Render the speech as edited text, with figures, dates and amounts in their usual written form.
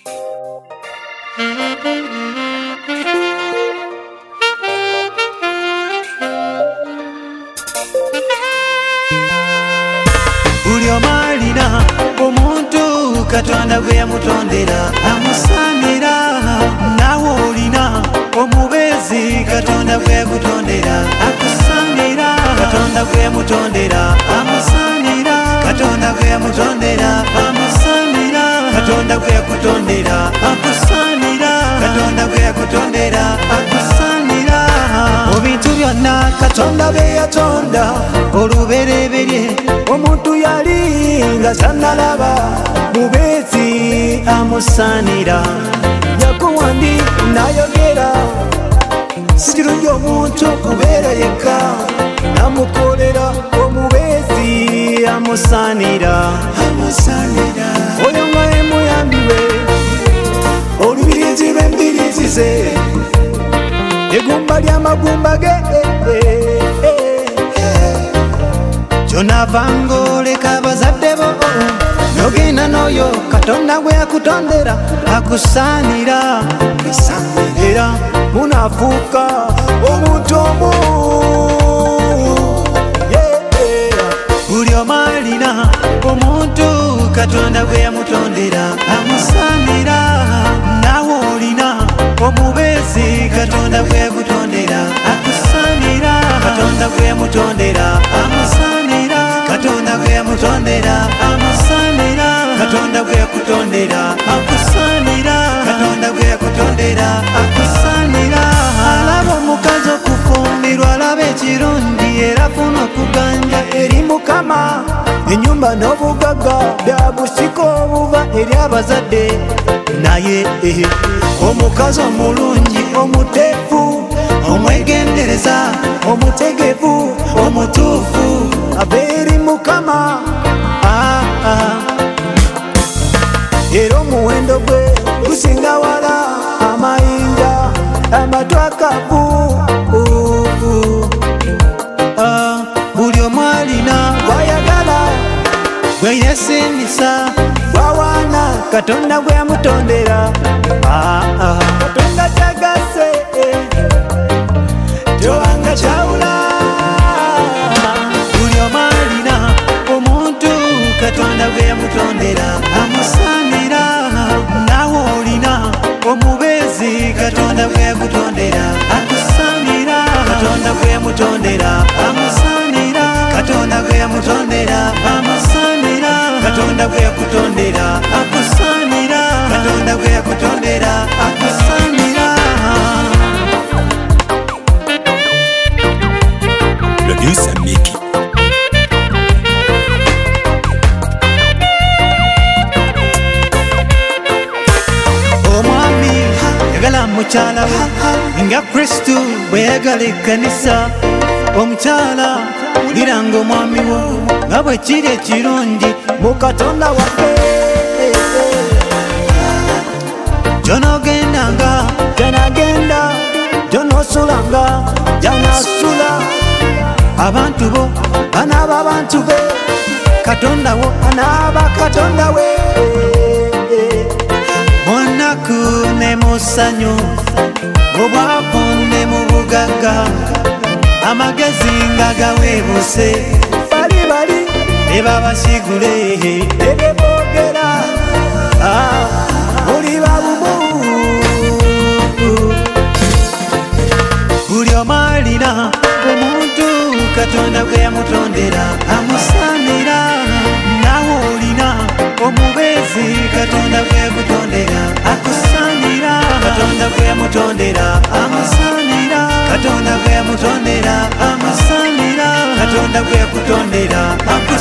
Buli omalina omuntu Katonda gwe yamutondera amusaanira, nawe olina omubeezi Katonda gwe yakutondera akusaanira. Katonda gwe yamutondera amusaanira, Katonda gwe yamutondera amusaanira. Katonda gwe yakutondera akusaanira, Katonda gwe yakutondera akusaanira. Mu bintu byonna Katonda bye yatonda olubereberye omuntu yali nga tannalaba mubeezi amusaanira. Yakuwandi nayogera sikirungi omuntu okubeera yekka, namukolera omubeezi amusaanira. Oyo nga ye muyambi we, olubirizi lw'embirizi ze, egumba ly'amagumba ge, kyonavanga oleka abazadde bo nogenda n'oyo Katonda gwe yakutondera akusaanira. Era munafuuka omuntu omu. Buli omu alina omuntu Katonda gwe yamutondera amusaanira, nawe olina omubeezi Katonda gwe yakutondera akusaanira. Katonda gwe yamutondera amusaanira, Katonda gwe yamutondera amusaanira. Katonda gwe yakutondera akusaanira, Katonda gwe yakutondera akusaanira. Alaba omukazi okufumbirwa, alaba ekirungi era afuna okuganja eri Mukama. Ennyumba n'obugagga bya busiko obuva eri abazadde, naye omukazi omulungi omuteefu omwegendereza omutegevu omutuufu ava eri Mukama. Era omuwendo gwe gusinga wala amayinja amatwakavu. Buli omu alina gwayagala gwe yesinisa gwawaana Katonda gwe yamutondera. Katonda kyagase towanga kyawula. Buli omu alina omuntu Katonda gwe yamutondera amusaanira, nawe olina omubeezi Katonda gwe yakutondera akusaanira. Katonda gwe yamutondera amusaanira, Katonda gwe yamutondera amusaanira. Katonda gwe yakutondera akusaanira, Katonda gwe yakutondera akusaanira. Producer Mickey. Omwami yagala mukyala we nga Kristo bwe yagala ekkanisa. Omukyala wuliranga omwami wo nga bwe kiri ekirungi mu Katonda waffe. Gy'onoogendanga gy'anaagenda, gy'onoosulanga gy'anaasula. Abantu bo banaaba abantu be, Katonda wo anaaba Katonda we. Mu nnaku ne mu ssanyu, mu bwavu ne mu bugagga, amagezi nga gaweebuse. Bali ne babasigule ne boogera muli babumu. Buli omu alina omuntu Katonda gwe yamutondera amusaanira, nawe olina omubeezi Katonda gwe yakutondera akusaanira. Katonda gwe yamutondera amusaanira, Katonda gwe yamutondera amusaanira. Katonda gwe yakutondera akusaanira.